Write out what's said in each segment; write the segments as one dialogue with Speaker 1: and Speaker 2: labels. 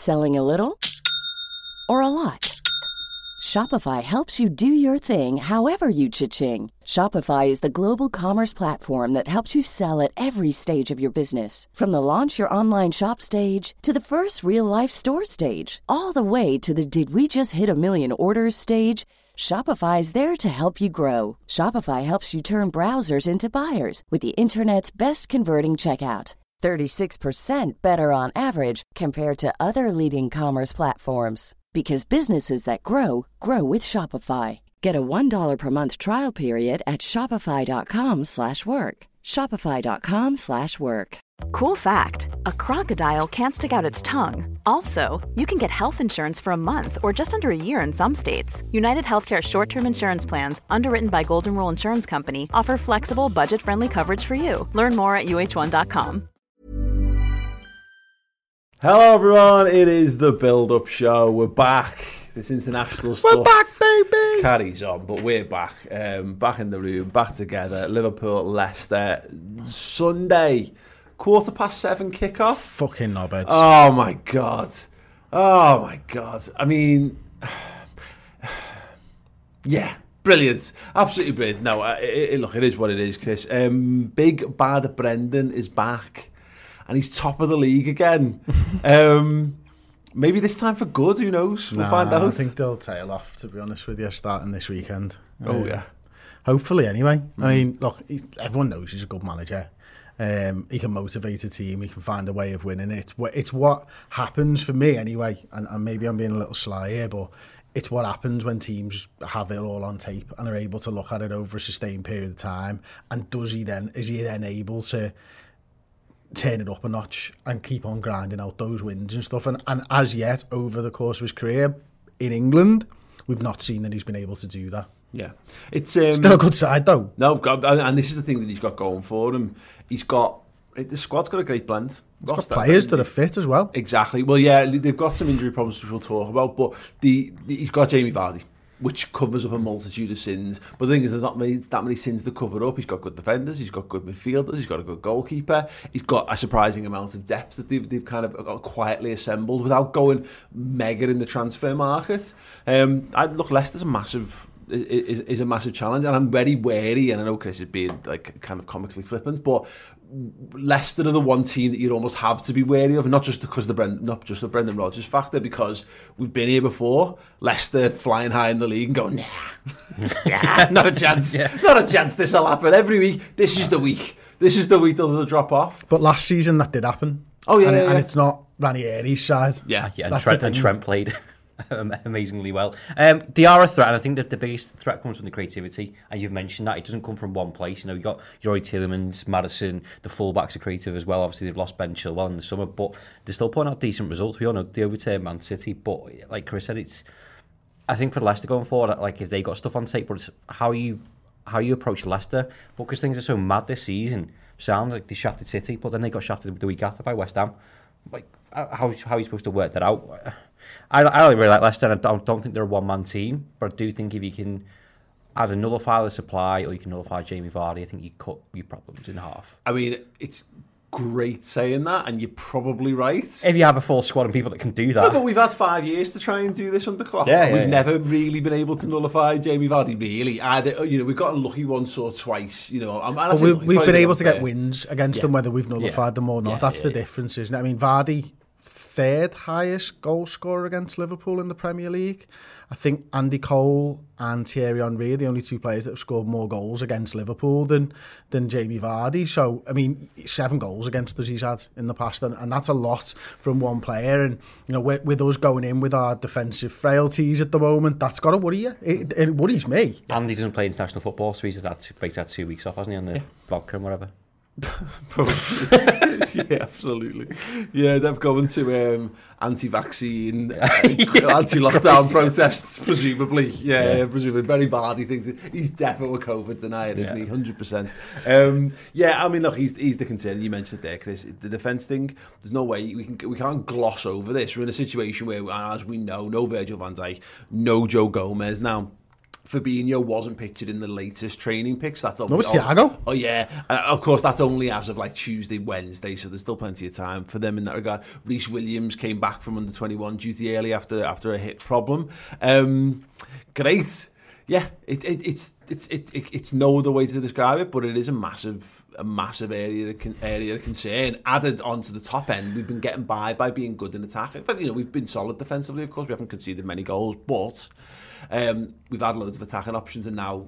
Speaker 1: Selling a little or a lot? Shopify helps you do your thing however you cha-ching. Shopify is the global commerce platform that helps you sell at every stage of your business. From the launch your online shop stage to the first real-life store stage, all the way to the did we just hit a million orders stage. Shopify is there to help you grow. Shopify helps you turn browsers into buyers with the internet's best converting checkout. 36% better on average compared to other leading commerce platforms. Because businesses that grow, grow with Shopify. Get a $1 per month trial period at shopify.com/work. Shopify.com/work.
Speaker 2: Cool fact, a crocodile can't stick out its tongue. Also, you can get health insurance for a month or just under a year in some states. United Healthcare short-term insurance plans, underwritten by Golden Rule Insurance Company, offer flexible, budget-friendly coverage for you. Learn more at uh1.com.
Speaker 3: Hello everyone, it is the Build-Up Show. We're back. This international stuff.
Speaker 4: We're back, baby!
Speaker 3: Carries on, but we're back. Back in the room, back together. Liverpool, Leicester, Sunday, 7:15 kickoff.
Speaker 4: Fucking knobheads.
Speaker 3: Oh my God. Oh my God. I mean, yeah, brilliant. Absolutely brilliant. No, look, it is what it is, Chris. Big Bad Brendan is back. And he's top of the league again. Maybe this time for good, who knows? We'll find out.
Speaker 4: I think they'll tail off, to be honest with you, starting this weekend.
Speaker 3: Yeah.
Speaker 4: Hopefully, anyway. I mean, look, everyone knows he's a good manager. He can motivate a team. He can find a way of winning. It's what happens for me, anyway. And maybe I'm being a little sly here, but it's what happens when teams have it all on tape and are able to look at it over a sustained period of time. And is he then able to turn it up a notch and keep on grinding out those wins and stuff? And as yet, over the course of his career in England, we've not seen that he's been able to do that.
Speaker 3: Yeah, it's
Speaker 4: still a good side though.
Speaker 3: No, and this is the thing that he's got going for him. The squad's got a great blend.
Speaker 4: He's got players that are fit as well.
Speaker 3: Exactly. Well, yeah, they've got some injury problems which we'll talk about, but he's got Jamie Vardy, which covers up a multitude of sins. But the thing is, there's not that many sins to cover up. He's got good defenders, he's got good midfielders, he's got a good goalkeeper, he's got a surprising amount of depth that they've kind of got quietly assembled without going mega in the transfer market. Look, Leicester's a massive challenge, and I'm very wary, and I know Chris is being like kind of comically flippant, but Leicester are the one team that you'd almost have to be wary of, not just because not just the Brendan Rodgers factor, because we've been here before. Leicester flying high in the league and going, nah, not a chance, not a chance. This will happen every week. This is the week that they'll drop off.
Speaker 4: But last season that did happen.
Speaker 3: Oh yeah,
Speaker 4: and it's not Ranieri's side.
Speaker 5: Yeah, and Trent played amazingly well. They are a threat, and I think that the biggest threat comes from the creativity, and you've mentioned that it doesn't come from one place. You know, you got Youri Tielemans, Maddison, the fullbacks are creative as well. Obviously they've lost Ben Chilwell in the summer, but they're still putting out decent results. We all know they overturned Man City, but like Chris said, I think for Leicester going forward, like if they got stuff on tape, but it's how you approach Leicester, because things are so mad this season. Sounds like they shafted City, but then they got shafted the week after by West Ham. Like how are you supposed to work that out? I really like Leicester, and I don't think they're a one-man team, but I do think if you can either nullify the supply or you can nullify Jamie Vardy, I think you cut your problems in half.
Speaker 3: I mean, it's great saying that, and you're probably right.
Speaker 5: If you have a full squad and people that can do that.
Speaker 3: No, but we've had 5 years to try and do this under Klopp. We've never really been able to nullify Jamie Vardy, really. Either, we've got unlucky once or twice.
Speaker 4: We've been able to get wins against them, whether we've nullified them or not. That's the difference, isn't it? I mean, Vardy, third highest goal scorer against Liverpool in the Premier League. I think Andy Cole and Thierry Henry are the only two players that have scored more goals against Liverpool than Jamie Vardy. So, I mean, 7 goals against us he's had in the past, and that's a lot from one player. And, with us going in with our defensive frailties at the moment, that's got to worry you. It worries me.
Speaker 5: And he doesn't play international football, so he's had 2 weeks off, hasn't he, on the vodka and whatever.
Speaker 3: Yeah, absolutely. Yeah, they're going to anti-vaccine, anti-lockdown protests, presumably. Yeah, presumably. Very Vardy thinks he's definitely a COVID denier, isn't he? 100%. I mean, look, he's the concern. You mentioned it there, Chris. The defence thing. There's no way we can't gloss over this. We're in a situation where, as we know, no Virgil van Dijk, no Joe Gomez now. Fabinho wasn't pictured in the latest training pics. That's
Speaker 4: No, it's Thiago.
Speaker 3: Oh yeah, of course that's only as of like Tuesday, Wednesday, so there's still plenty of time for them in that regard. Reece Williams came back from under-21 duty early after a hip problem. Great, yeah. It's no other way to describe it, but it is a massive area of concern. Added onto the top end, we've been getting by being good in attack. But we've been solid defensively. Of course, we haven't conceded many goals, but. We've had loads of attacking options, and now,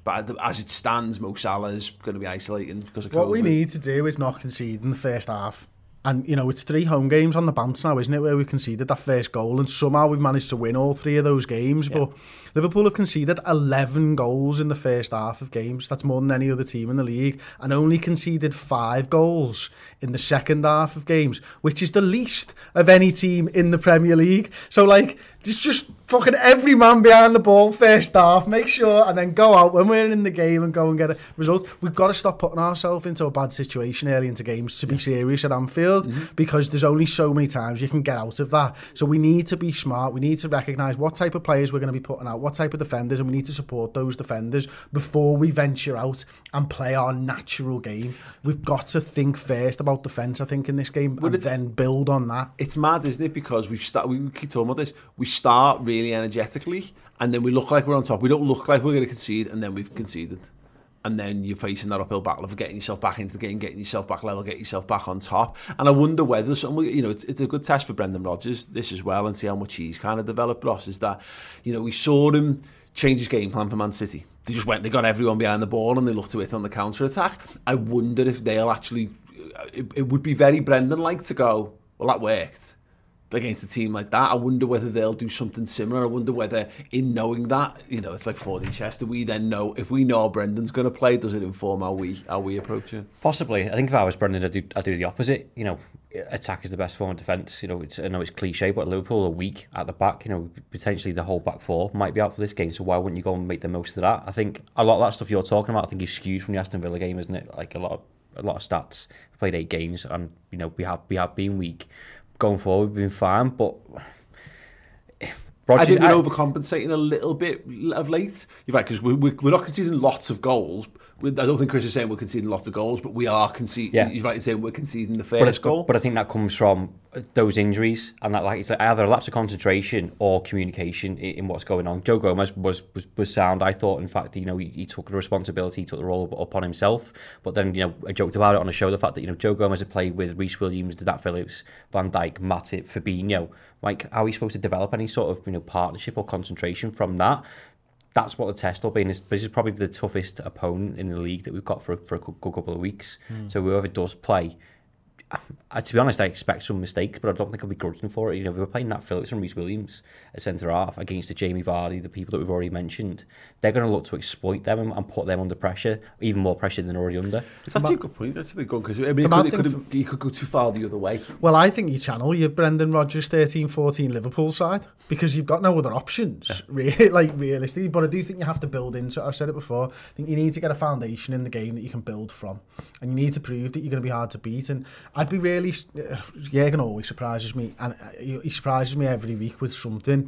Speaker 3: as it stands, Mo Salah's going to be isolating because of COVID.
Speaker 4: What we need to do is not concede in the first half. And, it's 3 home games on the bounce now, isn't it, where we conceded that first goal, and somehow we've managed to win all 3 of those games. Yeah. But Liverpool have conceded 11 goals in the first half of games. That's more than any other team in the league, and only conceded 5 goals in the second half of games, which is the least of any team in the Premier League. So, it's just fucking every man behind the ball first half, make sure, and then go out when we're in the game and go and get a result. We've got to stop putting ourselves into a bad situation early into games to be serious at Anfield, because there's only so many times you can get out of that. So we need to be smart. We need to recognise what type of players we're going to be putting out, what type of defenders, and we need to support those defenders before we venture out and play our natural game. We've got to think first about defence, I think, in this game, and then build on that.
Speaker 3: It's mad, isn't it? Because we keep talking about this. We start really energetically, and then we look like we're on top. We don't look like we're going to concede, and then we've conceded. And then you're facing that uphill battle of getting yourself back into the game, getting yourself back level, getting yourself back on top. And I wonder whether it's a good test for Brendan Rodgers, this as well, and see how much he's kind of developed, Ross, is that, we saw him change his game plan for Man City. They got everyone behind the ball and they looked to it on the counter-attack. I wonder if they'll actually, it would be very Brendan-like to go, well, that worked against a team like that. I wonder whether they'll do something similar. I wonder whether, in knowing that, it's like 4D chess, do we then know, if we know Brendan's going to play, does it inform how we approach it?
Speaker 5: Possibly. I think if I was Brendan, I'd do the opposite. Attack is the best form of defence. I know it's cliche, but Liverpool are weak at the back. Potentially the whole back 4 might be out for this game, so why wouldn't you go and make the most of that? I think a lot of that stuff you're talking about, I think, is skewed from the Aston Villa game, isn't it? Like a lot of stats. We played 8 games, and we have been weak. Going forward, we've been fine, but
Speaker 3: I think we're overcompensating a little bit of late. You're right, because we're not conceding lots of goals. I don't think Chris is saying we're conceding lots of goals, but we are conceding. Yeah. You're right in saying we're conceding the first goal.
Speaker 5: But I think that comes from those injuries, and that it's either a lapse of concentration or communication in what's going on. Joe Gomez was sound, I thought. In fact, he took the responsibility, he took the role upon himself. But then, I joked about it on the show, the fact that Joe Gomez had played with Reece Williams, Nat Phillips, Van Dijk, Matip, Fabinho. Like, how are we supposed to develop any sort of partnership or concentration from that? That's what the test will be. And this is probably the toughest opponent in the league that we've got for a good couple of weeks. So whoever does play, to be honest, I expect some mistakes, but I don't think I'll be grudging for it. We were playing Nat Phillips and Reece Williams at centre-half against the Jamie Vardy, the people that we've already mentioned. They're going to look to exploit them and put them under pressure, even more pressure than they're already under.
Speaker 3: It's actually a good point, actually, because he could go too far the other way.
Speaker 4: Well, I think you channel your Brendan Rodgers 13-14 Liverpool side, because you've got no other options, realistically. But I do think you have to build into it. I said it before. I think you need to get a foundation in the game that you can build from, and you need to prove that you're going to be hard to beat. And I'd be really... Jürgen always surprises me, and he surprises me every week with something.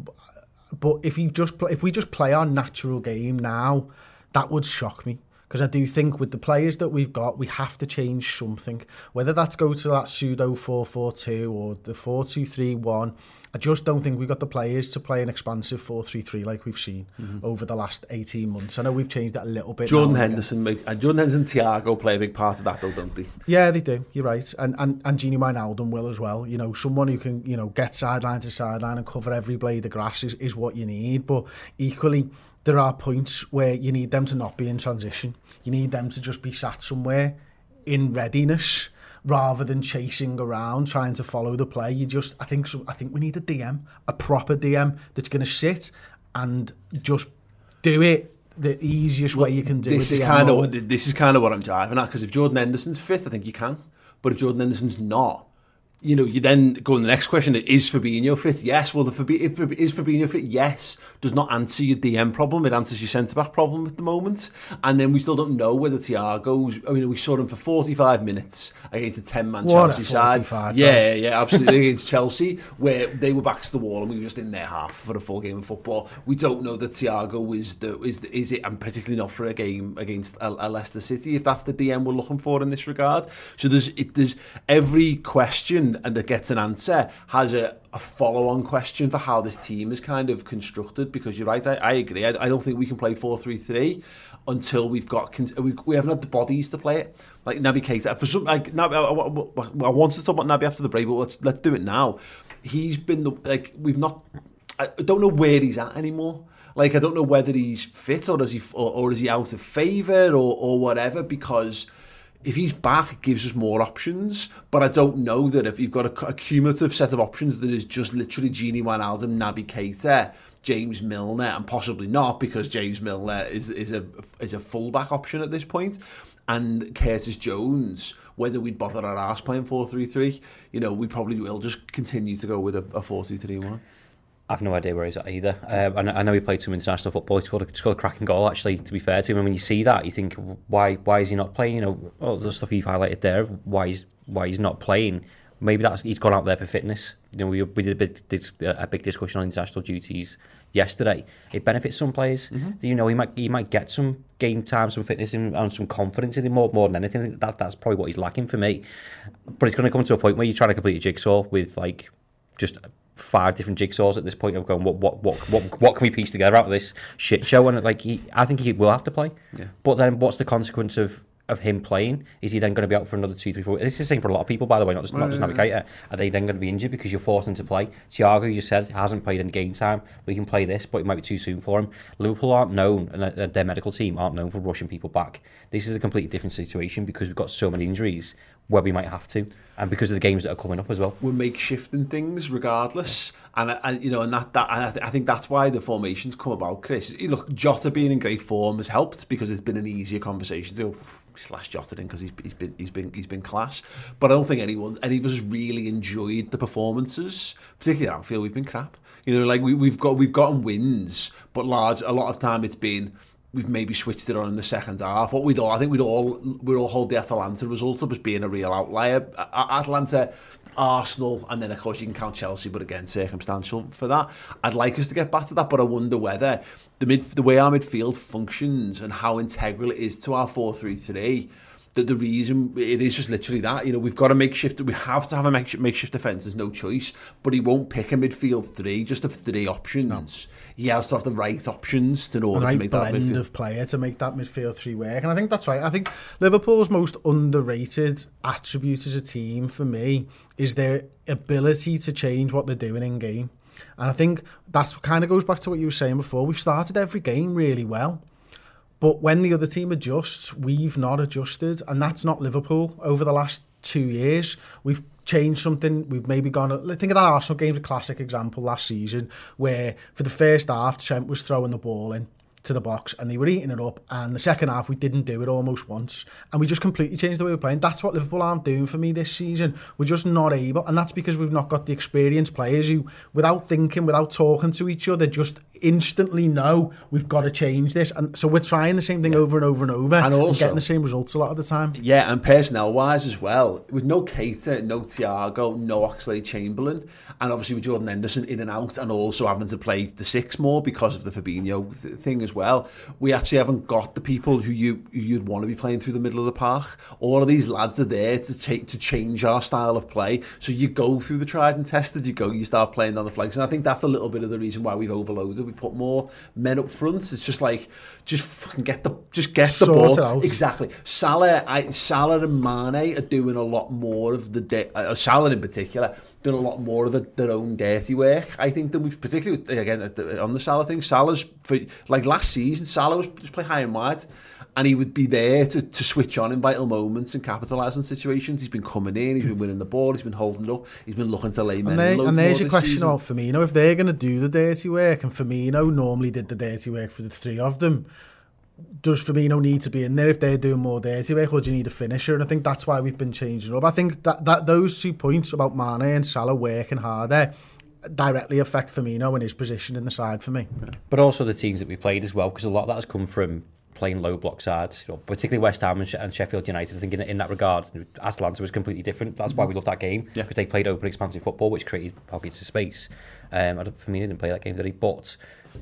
Speaker 4: But if we just play our natural game now, that would shock me. Because I do think with the players that we've got, we have to change something. Whether that's go to that pseudo 4-4-2 or the 4-2-3-1, I just don't think we've got the players to play an expansive 4-3-3 like we've seen over the last 18 months. I know we've changed that a little bit.
Speaker 3: Jordan Henderson and Thiago play a big part of that, though, don't they?
Speaker 4: Yeah, they do. You're right. And Gini Wijnaldum will as well. Someone who can, get sideline to sideline and cover every blade of grass is what you need. But equally, there are points where you need them to not be in transition. You need them to just be sat somewhere in readiness rather than chasing around, trying to follow the play. I think we need a DM, a proper DM that's going to sit and just do it the easiest way you can do it.
Speaker 3: This is kind of what I'm driving at, because if Jordan Henderson's fit, I think you can. But if Jordan Henderson's not, you know, you then go on the next question, is Fabinho fit? Yes. Well, is Fabinho fit? Yes. Does not answer your DM problem. It answers your centre-back problem at the moment. And then we still don't know whether Thiago's... I mean, we saw him for 45 minutes against a 10-man Chelsea side. Yeah, absolutely. Against Chelsea, where they were back to the wall and we were just in their half for a full game of football. We don't know that Thiago is it, and particularly not for a game against a Leicester City, if that's the DM we're looking for in this regard. So there's every question and that gets an answer has a follow-on question for how this team is kind of constructed, because you're right, I agree. I don't think we can play 4-3-3 until we haven't had the bodies to play it. Like Naby Keita, for some, like Naby, I wanted to talk about Naby after the break, but let's do it now. He's been I don't know where he's at anymore. Like, I don't know whether he's fit or is he out of favour or whatever, because if he's back, it gives us more options. But I don't know that if you've got a cumulative set of options that is just literally Gini Wijnaldum, Naby Keita, James Milner, and possibly not, because James Milner is a fullback option at this point, and Curtis Jones, whether we'd bother our arse playing 4-3-3, you know, we probably will just continue to go with a 4-2-3-1.
Speaker 5: I've no idea where he's at either. I know he played some international football. He scored a cracking goal, actually, to be fair to him. And when you see that, you think, why is he not playing? You know, all the stuff you've highlighted there of why he's not playing. Maybe he's gone out there for fitness. You know, we did a big discussion on international duties yesterday. It benefits some players. Mm-hmm. You know, he might get some game time, some fitness, and some confidence in him more than anything. That's probably what he's lacking for me. But it's going to come to a point where you're trying to complete a jigsaw with like just 5 different jigsaws at this point of going, what can we piece together out of this shit show? And like, I think he will have to play. Yeah. But then what's the consequence of him playing? Is he then going to be out for another 2, 3, 4? This is the same for a lot of people, by the way, not just Naby Keita. Are they then going to be injured because you're forcing them to play? Thiago, you just said, hasn't played in game time, but he can play this, but it might be too soon for him. Liverpool aren't known, and their medical team aren't known for rushing people back. This is a completely different situation because we've got so many injuries where we might have to, and because of the games that are coming up as well.
Speaker 3: We're makeshifting things regardless, and you know, and I think that's why the formations come about, Chris. Look, Jota being in great form has helped because it's been an easier conversation to slash Jota in because he's been class. But I don't think any of us really enjoyed the performances, particularly at Anfield. We've been crap. You know, like we've gotten wins, but a lot of time it's been, we've maybe switched it on in the second half. We'd all hold the Atalanta result up as being a real outlier. Atalanta, Arsenal, and then of course you can count Chelsea, but again circumstantial for that. I'd like us to get back to that, but I wonder whether the way our midfield functions and how integral it is to our 4-3-3, that the reason it is just literally that, you know, we've got to we have to have a makeshift defence, there's no choice, but he won't pick a midfield 3 just of 3 options. No. He has to have the right options in order to make that midfield.
Speaker 4: Blend of player to make that midfield 3 work, and I think that's right. I think Liverpool's most underrated attribute as a team for me is their ability to change what they're doing in game, and I think that kind of goes back to what you were saying before. We've started every game really well, but when the other team adjusts, we've not adjusted. And that's not Liverpool. Over the last 2 years, we've changed something. We've maybe gone... Think of that Arsenal game's a classic example last season, where for the first half, Trent was throwing the ball in to the box and they were eating it up, and the second half we didn't do it almost once, and we just completely changed the way we're playing. That's what Liverpool aren't doing for me this season. We're just not able, and that's because we've not got the experienced players who, without thinking, without talking to each other, just instantly know we've got to change this. And so we're trying the same thing over and over and over, and also getting the same results a lot of the time.
Speaker 3: Yeah, and personnel wise as well, with no Keita, no Thiago, no Oxlade-Chamberlain, and obviously with Jordan Henderson in and out, and also having to play the 6 more because of the Fabinho thing as well, we actually haven't got the people who you'd want to be playing through the middle of the park. All of these lads are there to change our style of play. So you go through the tried and tested, you start playing down the flanks, and I think that's a little bit of the reason why we've overloaded. We put more men up front. It's just like, just fucking get the ball
Speaker 4: out.
Speaker 3: Exactly. Salah and Mane are doing a lot more of the Salah in particular doing a lot more of their own dirty work, I think, than we've, particularly again on the Salah thing. Salah's, for, like last season, Salah was just play high and wide, and he would be there to switch on in vital moments and capitalise on situations. He's been coming in, he's been winning the ball, he's been holding it up, he's been looking to lay men in loads.
Speaker 4: And there's your question
Speaker 3: season.
Speaker 4: of Firmino, if they're going to do the dirty work, and Firmino normally did the dirty work for the 3 of them, does Firmino need to be in there if they're doing more dirty work, or do you need a finisher? And I think that's why we've been changing up. I think that those 2 points about Mane and Salah working harder directly affect Firmino and his position in the side for me.
Speaker 5: But also the teams that we played as well, because a lot of that has come from playing low block sides, particularly West Ham and Sheffield United. I think in that regard, Atalanta was completely different. That's why we loved that game, because they played open, expansive football, which created pockets of space. Firmino didn't play that game, did he? But,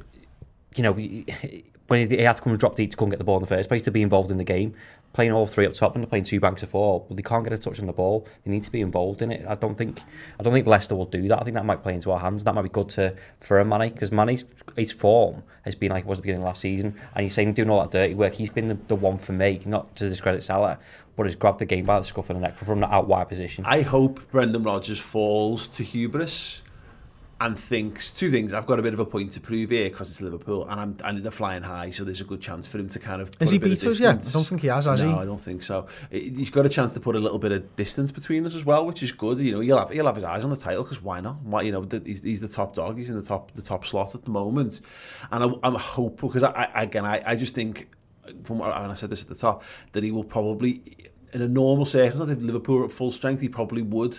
Speaker 5: when he had to come and drop deep to go and get the ball in the first place, to be involved in the game, playing all three up top and they're playing 2 banks of 4, well, they can't get a touch on the ball. They need to be involved in it. I don't think Leicester will do that. I think that might play into our hands. That might be good for Mane, because Mane's his form has been like it was at the beginning of last season, and he's saying doing all that dirty work. He's been the one for me, not to discredit Salah, but has grabbed the game by the scruff of the neck from the out wide position.
Speaker 3: I hope Brendan Rodgers falls to hubris and thinks 2 things. I've got a bit of a point to prove here because it's Liverpool, and they're flying high, so there's a good chance for him to kind of put
Speaker 4: Has he
Speaker 3: a bit
Speaker 4: beat
Speaker 3: of
Speaker 4: us yet?
Speaker 3: distance.
Speaker 4: I don't think he has he?
Speaker 3: No, I don't think so. He's got a chance to put a little bit of distance between us as well, which is good. He'll have his eyes on the title, because why not? He's the top dog. He's in the top slot at the moment, and I'm hopeful, because I just think, and I said this at the top, that he will probably, in a normal circumstance, if Liverpool were at full strength, he probably would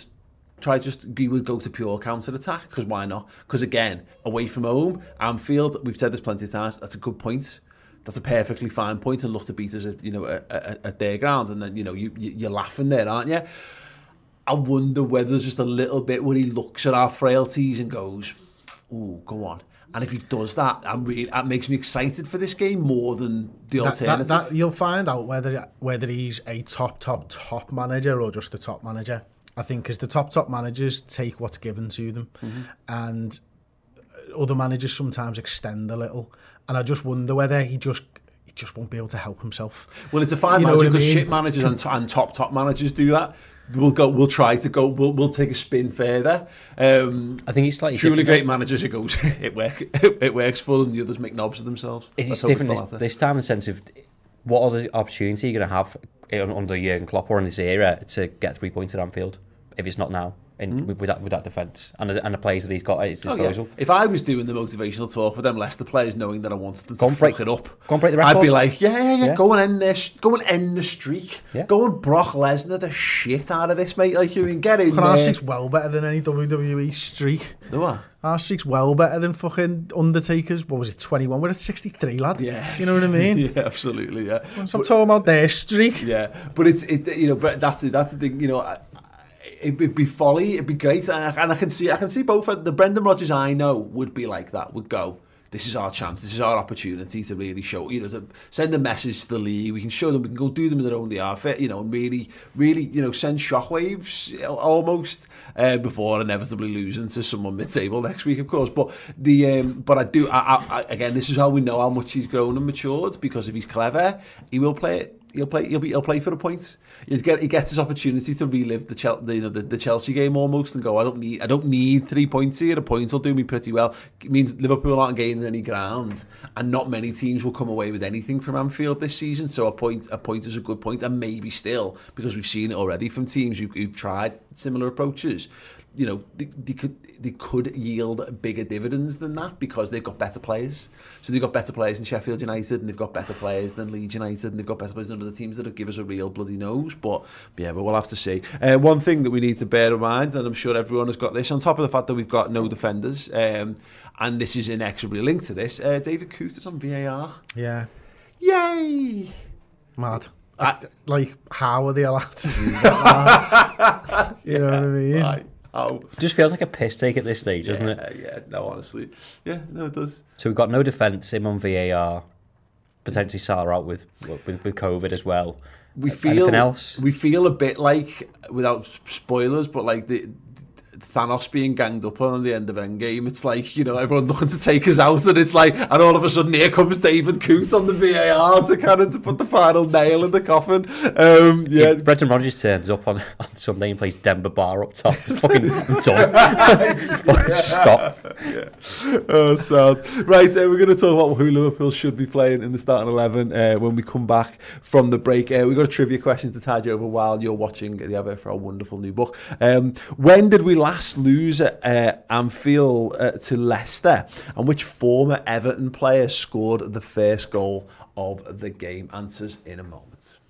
Speaker 3: he would go to pure counter-attack, because why not? Because again, away from home, Anfield, we've said this plenty of times, that's a good point. That's a perfectly fine point, and look to beat us at their ground, and then you're laughing there, aren't you? I wonder whether there's just a little bit where he looks at our frailties and goes, "Ooh, go on." And if he does that, that makes me excited for this game more than the alternative.
Speaker 4: That you'll find out whether he's a top manager or just the top manager. I think because the top managers take what's given to them, and other managers sometimes extend a little. And I just wonder whether he just won't be able to help himself.
Speaker 3: Well, it's a fine manager, because shit managers and top managers do that. We'll try to go. We'll take a spin further.
Speaker 5: I think it's slightly
Speaker 3: truly
Speaker 5: different.
Speaker 3: Great managers, it goes. It works for them. The others make knobs of themselves.
Speaker 5: It's different this time in the sense of what other opportunity you're going to have under Jurgen Klopp or in this era to get 3 points at Anfield if it's not now. With that defence and the players that he's got at his disposal.
Speaker 3: If I was doing the motivational talk for them Leicester players, knowing that I wanted them to fuck it up,
Speaker 5: go and break the record.
Speaker 3: I'd be like, yeah. Go and end this. Go and end the streak.
Speaker 5: Yeah.
Speaker 3: Go and Brock Lesnar the shit out of this, mate. Like, you mean, get in there.
Speaker 4: Our streak's well better than any WWE streak.
Speaker 3: The what?
Speaker 4: Our streak's well better than fucking Undertaker's. What was it, 21? We're at 63, lad.
Speaker 3: Yeah.
Speaker 4: You know what I mean?
Speaker 3: Yeah, absolutely, yeah.
Speaker 4: So I'm talking about their streak.
Speaker 3: Yeah, but but that's the thing, it'd be folly, it'd be great, and I can see both. The Brendan Rodgers I know would be like that, would go, this is our chance, this is our opportunity to really show, to send a message to the league. We can show them, we can go do them in their own outfit, and really, send shockwaves almost before inevitably losing to someone mid-table next week, of course. But again, this is how we know how much he's grown and matured, because if he's clever, he will play it. He'll play for a point. He gets his opportunity to relive the Chelsea game almost, and go, I don't need 3 points here. A point will do me pretty well. It means Liverpool aren't gaining any ground, and not many teams will come away with anything from Anfield this season. So a point is a good point, and maybe still, because we've seen it already from teams who've tried similar approaches. They could yield bigger dividends than that, because they've got better players. So they've got better players than Sheffield United, and they've got better players than Leeds United, and they've got better players than other teams that will give us a real bloody nose. But we'll have to see. One thing that we need to bear in mind, and I'm sure everyone has got this, on top of the fact that we've got no defenders, and this is inexorably linked to this, David Cooter's on VAR.
Speaker 4: Yeah.
Speaker 3: Yay!
Speaker 4: Mad. How are they allowed to do that? You know what I mean?
Speaker 3: Right. Oh.
Speaker 5: Just feels like a piss take at this stage, doesn't it?
Speaker 3: Yeah, no, honestly. Yeah, no, it does.
Speaker 5: So we've got no defence, him on VAR, potentially Salah out with COVID as well. Anything else?
Speaker 3: We feel a bit like, without spoilers, but like the Thanos being ganged up on the end of Endgame. It's like, everyone looking to take us out, and it's like, and all of a sudden here comes David Coote on the VAR to put the final nail in the coffin.
Speaker 5: Brendan Rodgers turns up on Sunday and plays Denver Bar up top. Fucking done. Stop.
Speaker 3: Yeah. Oh, sad. Right, we're going to talk about who Liverpool should be playing in the starting 11 when we come back from the break. We've got a trivia question to tide you over while you're watching the advert for our wonderful new book. When did we last lose at Anfield to Leicester, and which former Everton player scored the first goal of the game? Answers in a moment.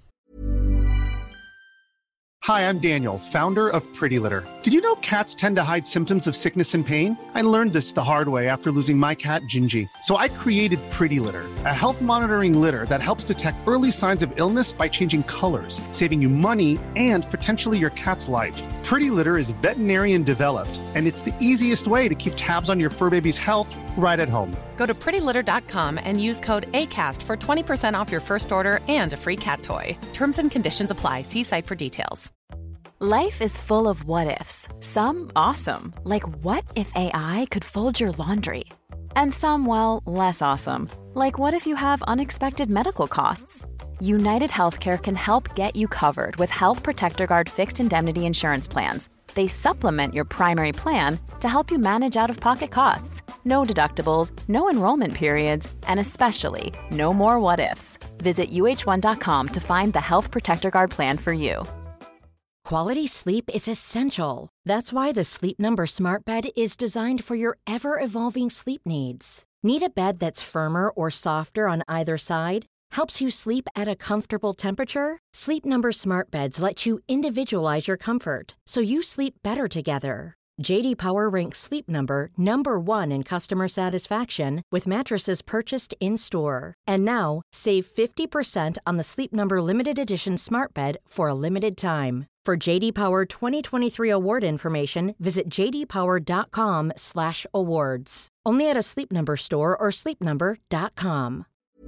Speaker 6: Hi, I'm Daniel, founder of Pretty Litter. Did you know cats tend to hide symptoms of sickness and pain? I learned this the hard way after losing my cat, Gingy. So I created Pretty Litter, a health monitoring litter that helps detect early signs of illness by changing colors, saving you money and potentially your cat's life. Pretty Litter is veterinarian developed, and it's the easiest way to keep tabs on your fur baby's health right at home.
Speaker 7: Go to prettylitter.com and use code ACAST for 20% off your first order and a free cat toy. Terms and conditions apply. See site for details.
Speaker 2: Life is full of what-ifs. Some awesome, like what if AI could fold your laundry? And some, well, less awesome, like what if you have unexpected medical costs? United Healthcare can help get you covered with Health Protector Guard fixed indemnity insurance plans. They supplement your primary plan to help you manage out-of-pocket costs. No deductibles, no enrollment periods, and especially no more what-ifs. Visit uh1.com to find the Health Protector Guard plan for you.
Speaker 1: Quality sleep is essential. That's why the Sleep Number Smart Bed is designed for your ever-evolving sleep needs. Need a bed that's firmer or softer on either side? Helps you sleep at a comfortable temperature? Sleep Number Smart Beds let you individualize your comfort, so you sleep better together. J.D. Power ranks Sleep Number number 1 in customer satisfaction with mattresses purchased in-store. And now, save 50% on the Sleep Number Limited Edition Smart Bed for a limited time. For J.D. Power 2023 award information, visit jdpower.com/awards. Only at a Sleep Number store or sleepnumber.com.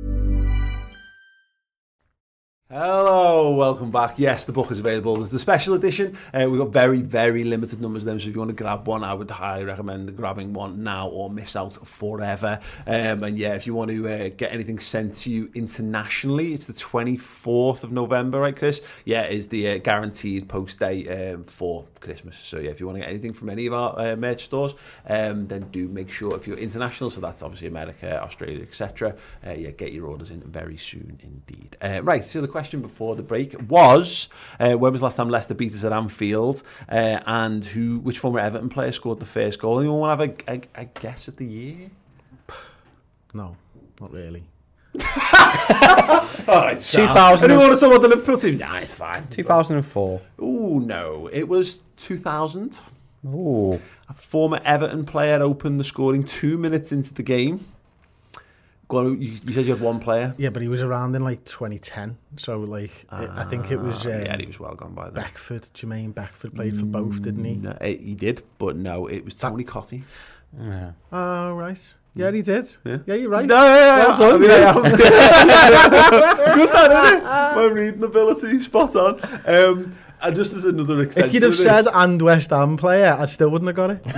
Speaker 3: Hello, welcome back. Yes, the book is available. There's the special edition. We've got very, very limited numbers of them, so if you want to grab one, I would highly recommend grabbing one now or miss out forever. And yeah, if you want to get anything sent to you internationally, it's the 24th of November, right, Chris? Yeah, is the guaranteed post day for Christmas. So yeah, if you want to get anything from any of our merch stores, then do make sure, if you're international, so that's obviously America, Australia, etc., yeah, get your orders in very soon indeed. Right, so the question before the break was, when was the last time Leicester beat us at Anfield, and which former Everton player scored the first goal? Anyone want to have a guess at the year?
Speaker 4: No, not really.
Speaker 3: Alright,
Speaker 5: 2000.
Speaker 3: Anyone want to talk about the Liverpool team? Nah, it's fine.
Speaker 5: 2004.
Speaker 3: Oh no, it was 2000.
Speaker 5: Oh,
Speaker 3: A former Everton player opened the scoring 2 minutes into the game. Go on, you said you had one player.
Speaker 4: Yeah, but he was around in like 2010, so like I think it was.
Speaker 3: Yeah, he was well gone by then.
Speaker 4: Beckford, Jermaine Beckford played for both, didn't he?
Speaker 3: No, he did, but no, it was Tony Cottee.
Speaker 5: yeah.
Speaker 4: Oh right. Yeah, he did.
Speaker 3: Yeah,
Speaker 4: you're right.
Speaker 3: No,
Speaker 4: Well done,
Speaker 3: Good, that, isn't it? My reading ability, spot on. And just as another extension,
Speaker 4: If you'd have said and West Ham player, I still wouldn't have got it.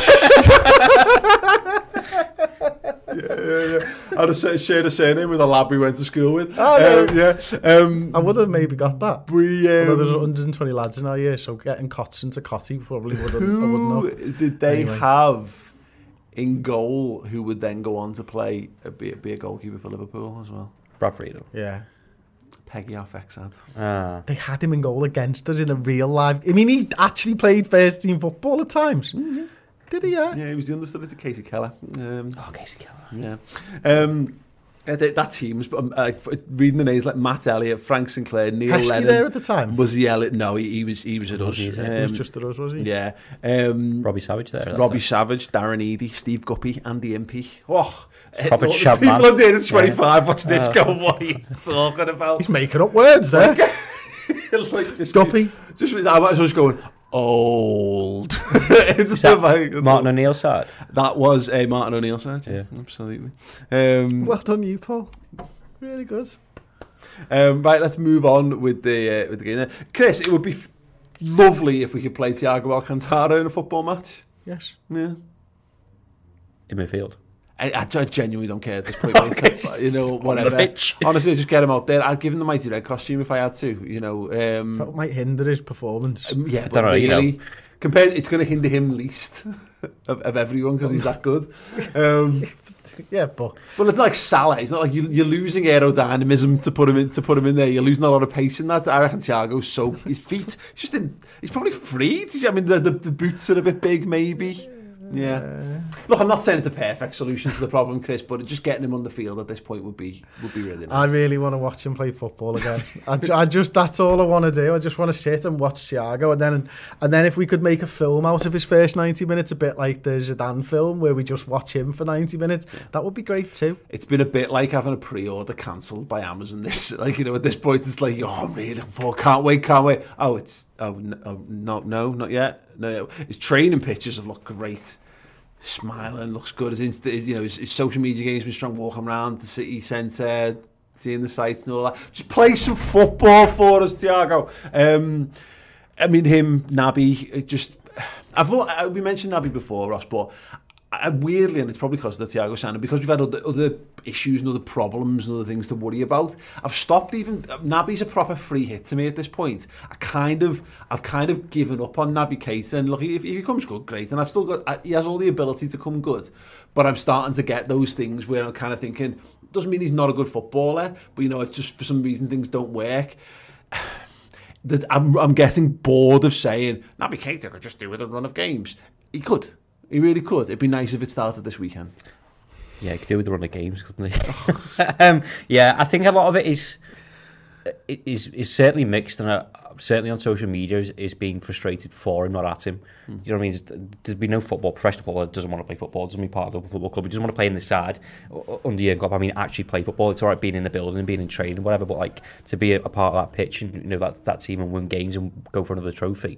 Speaker 3: Yeah. I'd have shared a surname with a lad we went to school with.
Speaker 4: Oh,
Speaker 3: yeah.
Speaker 4: I would have maybe got that. Although there's 120 lads in our year, so getting Cotson to Cotty probably wouldn't. I wouldn't have.
Speaker 3: Did they have in goal who would then go on to play be a goalkeeper for Liverpool as well?
Speaker 5: Brad Friedel.
Speaker 4: Yeah.
Speaker 3: Peggy Arfex had.
Speaker 4: They had him in goal against us in a real life. I mean, he actually played first team football at times. Mm-hmm. Did he? Yeah,
Speaker 3: he was the understudy to Casey Keller.
Speaker 5: Casey Keller.
Speaker 3: Yeah. That team was reading the names like Matt Elliott, Frank Sinclair, Neil
Speaker 4: Heskey
Speaker 3: Lennon.
Speaker 4: There at the time?
Speaker 3: Was he Elliott? No, he was at us.
Speaker 4: He was just at us, was he?
Speaker 3: Yeah.
Speaker 5: Robbie Savage there.
Speaker 3: Robbie Savage, Darren Eady, Steve Guppy, Andy Impey. Oh,
Speaker 5: proper chap
Speaker 3: people
Speaker 5: man.
Speaker 3: are doing 25. What's this guy? What are you talking about?
Speaker 4: He's making up words there.
Speaker 3: Like this
Speaker 4: Guppy.
Speaker 3: I was just going old.
Speaker 5: Is that Martin O'Neill side?
Speaker 3: That was a Martin O'Neill side.
Speaker 5: Yeah,
Speaker 3: absolutely.
Speaker 4: Well done, you Paul. Really good.
Speaker 3: Right, let's move on with the game. Chris, it would be lovely if we could play Thiago Alcantara in a football match.
Speaker 4: Yes.
Speaker 3: Yeah.
Speaker 5: In midfield.
Speaker 3: I genuinely don't care at this point. You know, whatever. Honestly, just get him out there. I'd give him the Mighty Red costume if I had to. You know,
Speaker 4: that might hinder his performance.
Speaker 3: Yeah, but really, compared, it's going to hinder him least of everyone because he's that good.
Speaker 4: Yeah, but
Speaker 3: it's like Salah. It's not like you're losing aerodynamism to put him in there. You're losing a lot of pace in that. I reckon Thiago's so his feet. He's probably freed. I mean, the boots are a bit big, maybe. Yeah. Look, I'm not saying it's a perfect solution to the problem, Chris, but just getting him on the field at this point would be really nice.
Speaker 4: I really want to watch him play football again. I just that's all I want to do. I just want to sit and watch Thiago, and then if we could make a film out of his first 90 minutes, a bit like the Zidane film where we just watch him for 90 minutes, that would be great too.
Speaker 3: It's been a bit like having a pre-order cancelled by Amazon. This, like, you know, at this point, it's like, oh, I'm really looking forward. Can't wait. No, not yet. No, his training pictures have looked great. Smiling, looks good. His social media game's been strong. Walking around the city centre, seeing the sights and all that. Just play some football for us, Thiago. I mean, him, Naby. We mentioned Naby before, Ross, but weirdly, and it's probably because of the Thiago signing, because we've had other issues and other problems and other things to worry about, I've stopped even. Naby's a proper free hit to me at this point. I've kind of given up on Naby Keita, and look, if he comes good, great, and he has all the ability to come good, but I'm starting to get those things where I'm kind of thinking, doesn't mean he's not a good footballer, but you know, it's just for some reason things don't work. I'm getting bored of saying Naby Keita could just do with a run of games. He could. He really could. It'd be nice if it started this weekend.
Speaker 5: Yeah, he could do with the run of games, couldn't he? Yeah, I think a lot of it is certainly mixed, and certainly on social media is being frustrated for him, not at him. You know what I mean? There's been no professional footballer that doesn't want to play football, doesn't be part of the football club, he doesn't want to play in the side under Jurgen Klopp. I mean, actually play football. It's all right being in the building and being in training, whatever, but like to be a part of that pitch and, you know, that team and win games and go for another trophy.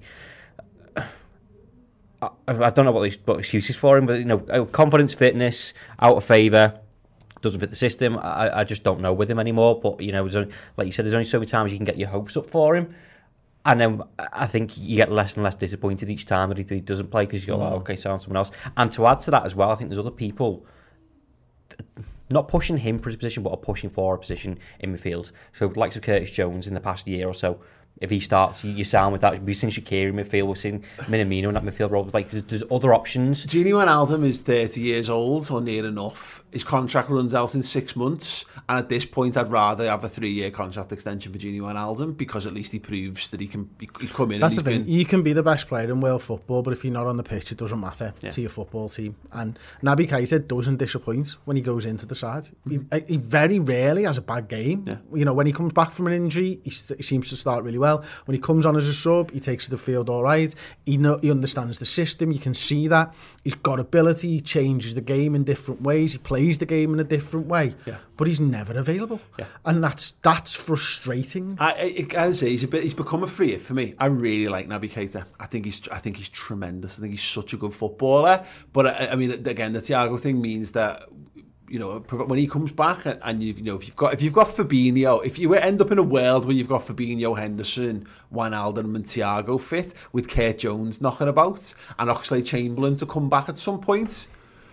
Speaker 5: I don't know what excuses for him, but you know, confidence, fitness, out of favour, doesn't fit the system. I just don't know with him anymore. But you know, like you said, there's only so many times you can get your hopes up for him, and then I think you get less and less disappointed each time that he doesn't play because you go, oh, okay, so on someone else. And to add to that as well, I think there's other people not pushing him for his position, but are pushing for a position in midfield. So, likes of Curtis Jones in the past year or so. If he starts, you sound with that. We've seen Shaqiri in midfield, we've seen Minamino in that midfield role. Like, there's other options.
Speaker 3: Gini Wijnaldum is 30 years old, or near enough. His contract runs out in 6 months, and at this point, I'd rather have a 3-year contract extension for Gini Wijnaldum because at least he proves that he's come in.
Speaker 4: That's the thing. You can be the best player in world football, but if you're not on the pitch, it doesn't matter to your football team. And Naby Keita doesn't disappoint when he goes into the side. He very rarely has a bad game. Yeah. You know, when he comes back from an injury, he seems to start really well. When he comes on as a sub, he takes to the field all right. He understands the system. You can see that. He's got ability. He changes the game in different ways. He plays the game in a different way. Yeah. But he's never available. Yeah. And that's frustrating.
Speaker 3: I say he's become a free hit for me. I really like Naby Keita. I think he's tremendous. I think he's such a good footballer. But I mean, again, the Thiago thing means that, you know, when he comes back, and if you've got Fabinho, if you end up in a world where you've got Fabinho, Henderson, Wijnaldum and Thiago fit, with Kurt Jones knocking about and Oxlade-Chamberlain to come back at some point,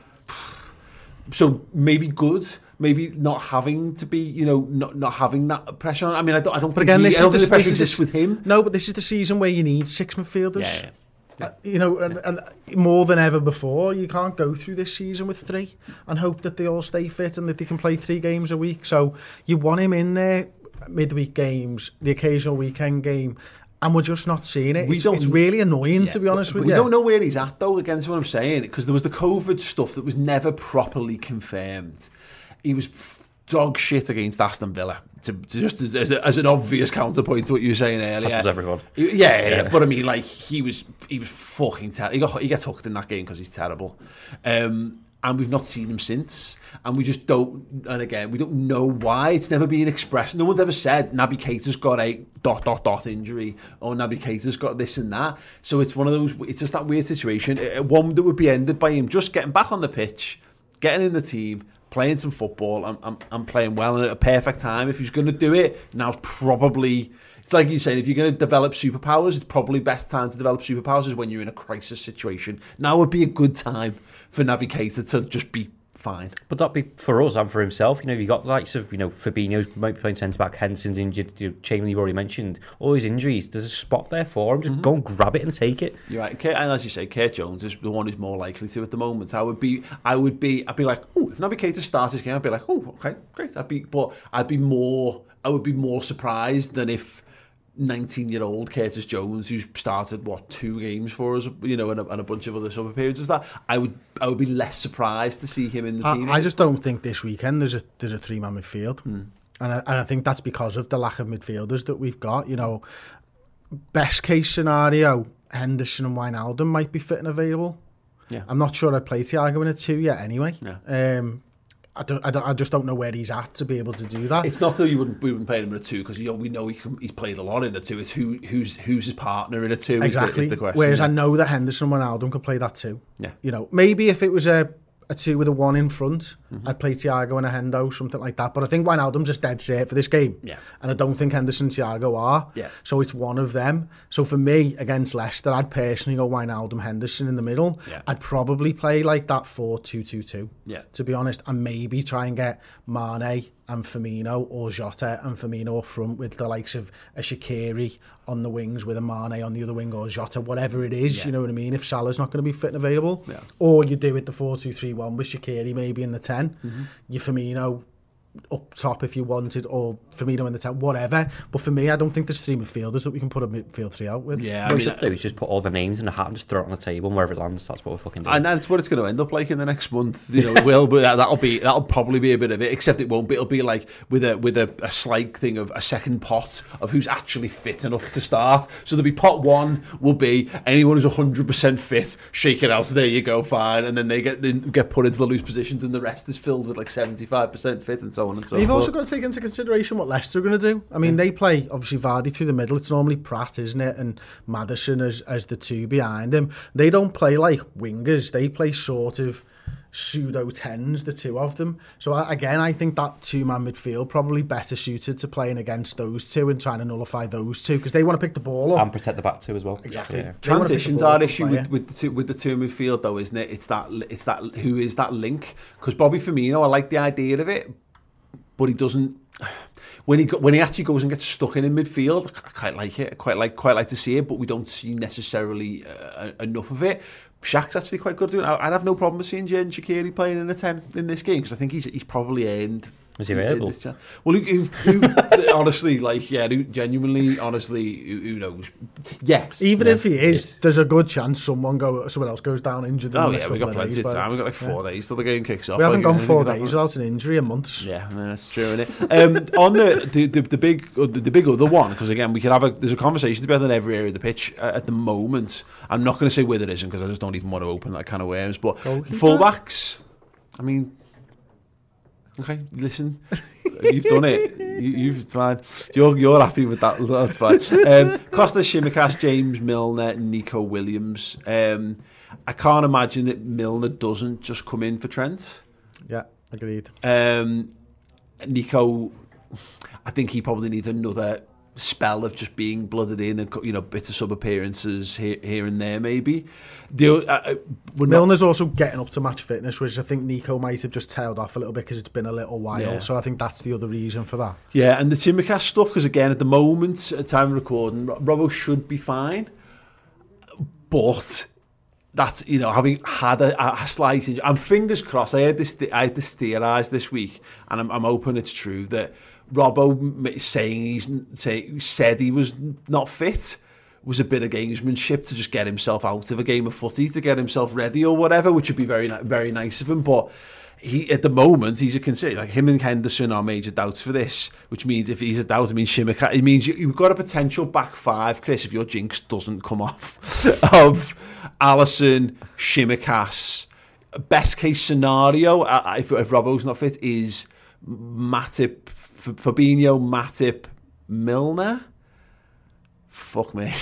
Speaker 3: so maybe not having to be, you know, not having that pressure on. I mean, I don't think the pressure exists with him.
Speaker 4: No, but this is the season where you need 6 midfielders. Yeah. You know, and more than ever before, you can't go through this season with 3 and hope that they all stay fit and that they can play 3 games a week. So you want him in there, midweek games, the occasional weekend game, and we're just not seeing it. It's really annoying, to be honest with you.
Speaker 3: We don't know where he's at, though, against what I'm saying, because there was the COVID stuff that was never properly confirmed. He was dog shit against Aston Villa, just as an obvious counterpoint to what you were saying earlier.
Speaker 5: That was everyone.
Speaker 3: Yeah. But I mean, like, he was fucking terrible. He gets hooked in that game because he's terrible. And we've not seen him since. And we just don't, and again, we don't know why. It's never been expressed. No one's ever said Naby Keita's got a ... injury, or Naby Keita's got this and that. So it's one of those, it's just that weird situation. One that would be ended by him just getting back on the pitch, getting in the team, playing some football and playing well, and at a perfect time. If he's going to do it, now's probably, it's like you're saying, if you're going to develop superpowers, it's probably best time to develop superpowers is when you're in a crisis situation. Now would be a good time for Naby Keita to just be fine.
Speaker 5: But that'd be for us and for himself. You know, you got the likes of, Fabinho's might be playing centre back, Henderson's injured, Chamberlain you've already mentioned, all his injuries. There's a spot there for him. Just go and grab it and take it.
Speaker 3: You're right. And as you say, Kurt Jones is the one who's more likely to at the moment. I'd be like, oh, if Naby Keita starts this game, I'd be like, oh, okay, great. I would be more surprised than if 19-year-old Curtis Jones, who's started 2 games for us, and a bunch of other summer periods as that. I would be less surprised to see him in the team.
Speaker 4: I just don't think this weekend there's a 3-man midfield, and I think that's because of the lack of midfielders that we've got. Best case scenario, Henderson and Wijnaldum might be fit and available.
Speaker 3: Yeah,
Speaker 4: I'm not sure I'd play Thiago in a 2 yet. Anyway,
Speaker 3: yeah.
Speaker 4: I just don't know where he's at to be able to do that.
Speaker 3: It's not that we wouldn't play him in a 2 because we know he's played a lot in a 2. It's who's his partner in a 2
Speaker 4: exactly.
Speaker 3: is the question.
Speaker 4: Whereas I know that Henderson and Wijnaldum could play that too.
Speaker 3: Yeah.
Speaker 4: Maybe if it was a 2 with a 1 in front, I'd play Thiago and a Hendo, something like that. But I think Wijnaldum's just dead set for this game.
Speaker 5: Yeah.
Speaker 4: And I don't think Henderson and Thiago are.
Speaker 3: Yeah.
Speaker 4: So it's one of them. So for me, against Leicester, I'd personally go Wijnaldum, Henderson in the middle.
Speaker 3: Yeah.
Speaker 4: I'd probably play like that 4-2-2-2.
Speaker 3: Yeah.
Speaker 4: To be honest, and maybe try and get Mane and Firmino, or Jota and Firmino up front with the likes of a Shaqiri on the wings with a Mane on the other wing, or Jota, whatever it is, you know what I mean, if Salah's not going to be fit and available.
Speaker 3: Yeah.
Speaker 4: Or you do it the 4-2-3-1 with Shaqiri maybe in the 10, your Firmino up top if you wanted, or Firmino in the 10, whatever. But for me, I don't think there's 3 midfielders that we can put a midfield 3 out with.
Speaker 3: Yeah,
Speaker 5: What we should do is just put all the names in a hat and just throw it on the table, and wherever it lands, that's what we're fucking doing.
Speaker 3: And that's what it's going to end up like in the next month. It will, but that'll probably be a bit of it. Except it won't be. It'll be like with a slight thing of a second pot of who's actually fit enough to start. So there'll be pot 1 will be anyone who's 100% fit, shake it out. There you go, fine. And then they get put into the loose positions, and the rest is filled with like 75% fit and so on and so on.
Speaker 4: You've also got to take into consideration what Leicester are going to do. I mean, they play, obviously, Vardy through the middle. It's normally Pratt, isn't it? And Maddison as the 2 behind him. They don't play like wingers. They play sort of pseudo-10s, the 2 of them. So, again, I think that 2-man midfield probably better suited to playing against those 2 and trying to nullify those 2, because they want to pick the ball up.
Speaker 5: And protect the back 2 as well.
Speaker 4: Exactly.
Speaker 5: Yeah.
Speaker 3: Transitions are issue with the 2 midfield, though, isn't it? It's that who is that link? Because Bobby Firmino, I like the idea of it, but he doesn't. When he actually goes and gets stuck in midfield, I quite like it. Quite like to see it, but we don't see necessarily enough of it. Shaq's actually quite good at doing it. I'd have no problem with seeing Xherdan Shaqiri playing in a 10 in this game, because I think he's probably earned.
Speaker 5: Is he available?
Speaker 3: Well, who honestly, genuinely, honestly, who knows? Yes.
Speaker 4: Even if he is, there's a good chance someone else goes down injured.
Speaker 3: Oh yeah, we've got plenty of time. We've got like 4 days till the game kicks off.
Speaker 4: We haven't gone 4 days without an injury in months.
Speaker 3: Yeah, that's true, isn't it? On the big other one, because again, we could there's a conversation to be had in every area of the pitch at the moment. I'm not going to say where it isn't, because I just don't even want to open that kind of worms. But fullbacks, I mean. Okay, listen, you've done it. You've fine. You're happy with that. That's fine. Costas Tsimikas, James Milner, Nico Williams. I can't imagine that Milner doesn't just come in for Trent.
Speaker 4: Yeah, agreed.
Speaker 3: Nico, I think he probably needs another spell of just being blooded in and bits of sub appearances here and there maybe.
Speaker 4: Milner's also getting up to match fitness, which I think Nico might have just tailed off a little bit because it's been a little while.
Speaker 3: Yeah.
Speaker 4: So I think that's the other reason for that.
Speaker 3: Yeah, and the Tsimikas stuff, because again at the moment at time of recording, Robbo should be fine, but that's having had a slight injury. I'm fingers crossed. I had this theorised this week, and I'm hoping it's true that Robbo said he was not fit was a bit of gamesmanship to just get himself out of a game of footy, to get himself ready or whatever, which would be very, very nice of him. But he, at the moment, he's a consider. Like him and Henderson are major doubts for this, which means if he's a doubt, it means Tsimikas. It means you've got a potential back 5, Chris, if your jinx doesn't come off, of Alisson, Tsimikas. Best case scenario, if Robbo's not fit, is Matip, Fabinho, Matip, Milner. Fuck me.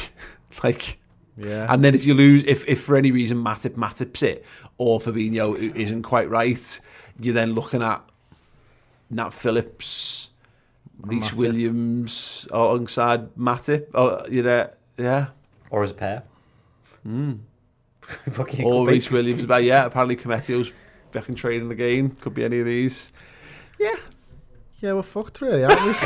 Speaker 4: Yeah.
Speaker 3: And then if you lose, if for any reason Matip's it, or Fabinho isn't quite right, you're then looking at Nat Phillips, Reece Williams alongside Matip. Yeah.
Speaker 5: Or as a pair.
Speaker 3: Or Reece Williams. But yeah, apparently Cometio's back in training again. Could be any of these. Yeah.
Speaker 4: Yeah, we're fucked really, aren't we?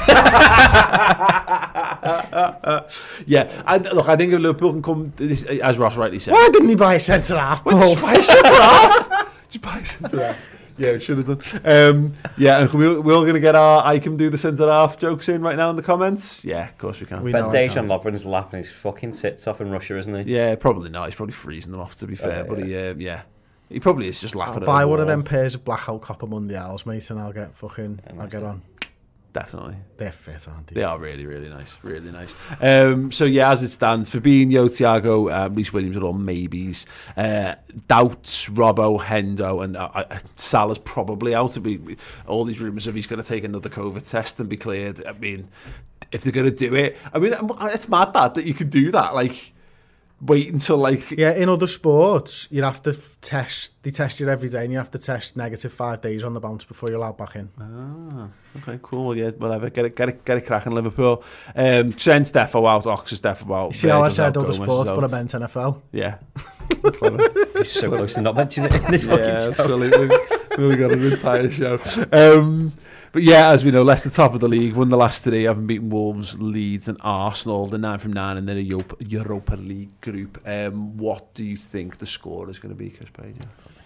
Speaker 3: Yeah, and look, I think if Liverpool can come, as Ross rightly said.
Speaker 4: Why didn't he buy a centre-half, Paul?
Speaker 3: Just buy a centre-half. Just buy a centre-half. Yeah, we should have done. Yeah, and we're going to get our I can do the centre-half jokes in right now in the comments. Yeah, of course we can.
Speaker 5: But Dejan Lovren's laughing his fucking tits off in Russia, isn't he?
Speaker 3: Yeah, probably not. He's probably freezing them off, to be fair. But he probably is just laughing at
Speaker 4: buy
Speaker 3: the
Speaker 4: one of
Speaker 3: wall.
Speaker 4: them pairs of Blackout Copper Mundials, mate, and I'll get on.
Speaker 3: Definitely.
Speaker 4: They're fit, aren't they?
Speaker 3: They are really, really nice. Really nice. So, yeah, as it stands, Fabinho, Thiago, Reece Williams are all maybes. Doubts, Robbo, Hendo, and Salah's probably out. To be all these rumours of he's going to take another COVID test and be cleared. I mean, if they're going to do it, I mean, it's mad that you could do that. Like, wait until like...
Speaker 4: Yeah, in other sports, you have to they test you every day, and you have to test negative 5 days on the bounce before you're allowed back in.
Speaker 3: Ah, okay, cool. Yeah, whatever. Get it cracking, Liverpool. Trent's defo out, Ox is defo out.
Speaker 4: You see how I said other sports, but I meant NFL?
Speaker 3: Yeah.
Speaker 5: You're so close to not mentioning it in this fucking show.
Speaker 3: Absolutely. We got an entire show. But yeah, as we know, Leicester top of the league, won the last 3, having beaten Wolves, Leeds and Arsenal. They're 9 from 9 in their Europa League group. What do you think the score is going to be, Chris Page?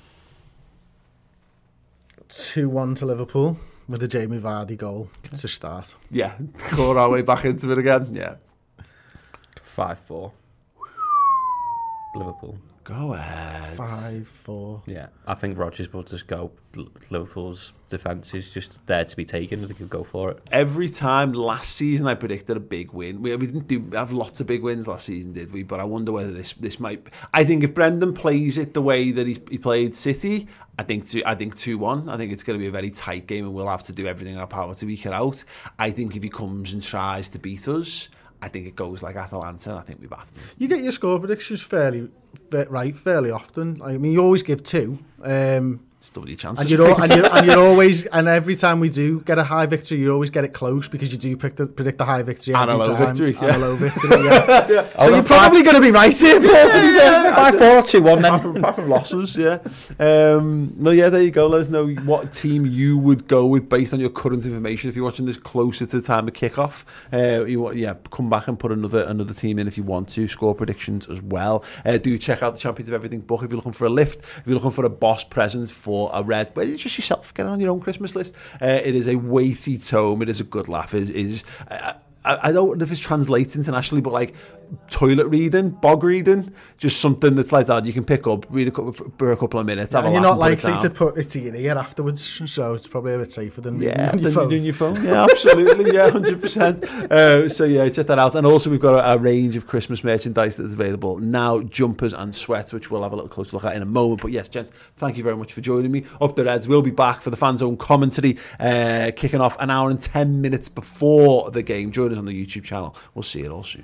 Speaker 4: 2-1 to Liverpool with a Jamie Vardy goal to start.
Speaker 3: Yeah, claw our way back into it again. Yeah.
Speaker 5: 5-4. Liverpool.
Speaker 3: Go ahead.
Speaker 4: 5-4.
Speaker 5: Yeah, I think Rodgers will just go. Liverpool's defence is just there to be taken. They could go for it.
Speaker 3: Every time last season I predicted a big win. We didn't have lots of big wins last season, did we? But I wonder whether this might... I think if Brendan plays it the way that he played City, I think 2-1. I think it's going to be a very tight game and we'll have to do everything in our power to eke it out. I think if he comes and tries to beat us, I think it goes like Atalanta, and I think we batter them.
Speaker 4: You get your score predictions fairly often. I mean, you always give 2.
Speaker 3: Still your chances.
Speaker 4: And you're always, and every time we do get a high victory, you always get it close because you do predict the high victory every time.
Speaker 3: And a low victory,
Speaker 4: yeah. So you're probably going to be right here, Paul, to be fair.
Speaker 5: 5-4 or 2-1 then.
Speaker 3: Apart from losses, yeah. Well, yeah, there you go. Let us know what team you would go with based on your current information. If you're watching this closer to the time of kickoff, come back and put another team in if you want to. Score predictions as well. Do check out the Champions of Everything book if you're looking for a lift. If you're looking for a boss present for a red, well, it's just yourself. Get it on your own Christmas list. It is a weighty tome. It is a good laugh. I don't know if it's translates internationally, but like toilet reading, bog reading, just something that's like that you can pick up, read for a couple of minutes.
Speaker 4: And you're not likely to put it to your ear afterwards, so it's probably a bit safer than doing your phone.
Speaker 3: Yeah, absolutely, yeah, 100%. So yeah, check that out. And also we've got a range of Christmas merchandise that's available now, jumpers and sweats, which we'll have a little closer look at in a moment. But yes, gents, thank you very much for joining me. Up the Reds, we'll be back for the Fan Zone commentary, kicking off an hour and 10 minutes before the game. Join us on the YouTube channel. We'll see you all soon.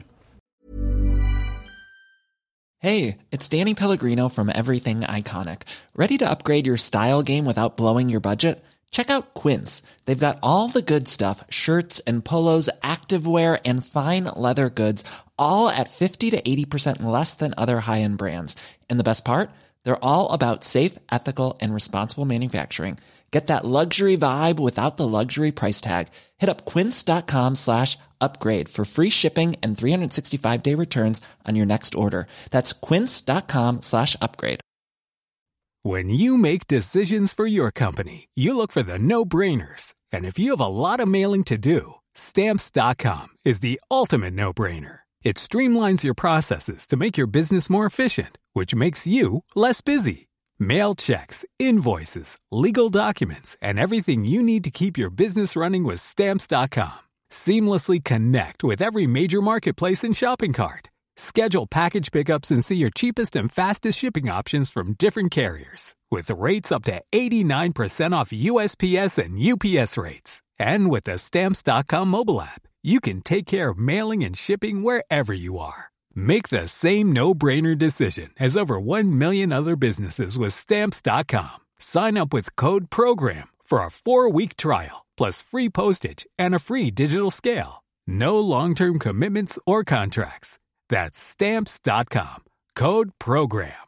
Speaker 8: Hey, it's Danny Pellegrino from Everything Iconic. Ready to upgrade your style game without blowing your budget? Check out Quince. They've got all the good stuff, shirts and polos, activewear, and fine leather goods, all at 50 to 80% less than other high-end brands. And the best part? They're all about safe, ethical, and responsible manufacturing. Get that luxury vibe without the luxury price tag. Hit up quince.com/upgrade for free shipping and 365-day returns on your next order. That's quince.com/upgrade.
Speaker 9: When you make decisions for your company, you look for the no-brainers. And if you have a lot of mailing to do, Stamps.com is the ultimate no-brainer. It streamlines your processes to make your business more efficient, which makes you less busy. Mail checks, invoices, legal documents, and everything you need to keep your business running with Stamps.com. Seamlessly connect with every major marketplace and shopping cart. Schedule package pickups and see your cheapest and fastest shipping options from different carriers. With rates up to 89% off USPS and UPS rates. And with the Stamps.com mobile app, you can take care of mailing and shipping wherever you are. Make the same no-brainer decision as over 1 million other businesses with Stamps.com. Sign up with code PROGRAM for a 4-week trial, plus free postage and a free digital scale. No long-term commitments or contracts. That's Stamps.com. Code PROGRAM.